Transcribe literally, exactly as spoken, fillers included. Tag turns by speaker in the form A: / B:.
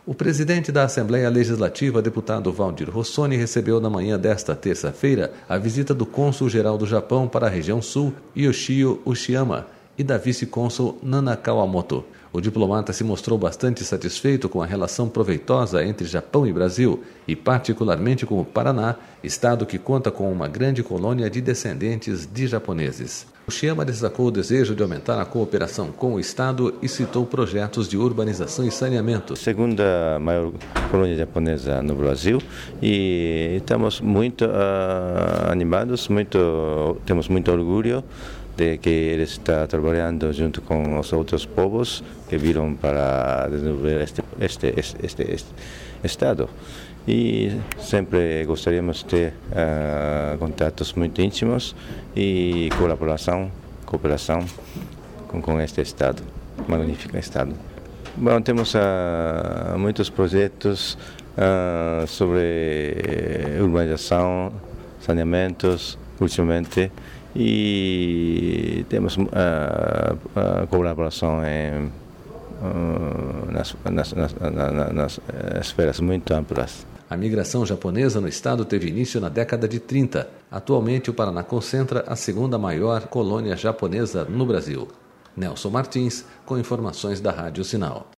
A: O presidente da Assembleia Legislativa, deputado Valdir Rossoni, recebeu na manhã desta terça-feira a visita do cônsul-geral do Japão para a região sul, Yoshio Uchiyama, e da vice-cônsul Nana Kawamoto. O diplomata se mostrou bastante satisfeito com a relação proveitosa entre Japão e Brasil, e particularmente com o Paraná, estado que conta com uma grande colônia de descendentes de japoneses. Uchiyama destacou o desejo de aumentar a cooperação com o estado e citou projetos de urbanização e saneamento.
B: Segunda maior colônia japonesa no Brasil, e estamos muito uh, animados, muito, temos muito orgulho de que ele está trabalhando junto com os outros povos que viram para desenvolver este, este, este, este, este estado. E sempre gostaríamos de ter uh, contatos muito íntimos e colaboração, cooperação com, com este estado, magnífico estado. Bom, temos uh, muitos projetos uh, sobre urbanização, saneamentos, ultimamente, e temos uh, uh, colaboração em, uh, nas, nas, nas, nas, nas esferas muito amplas.
A: A migração japonesa no estado teve início na década de trinta. Atualmente, o Paraná concentra a segunda maior colônia japonesa no Brasil. Nelson Martins, com informações da Rádio Sinal.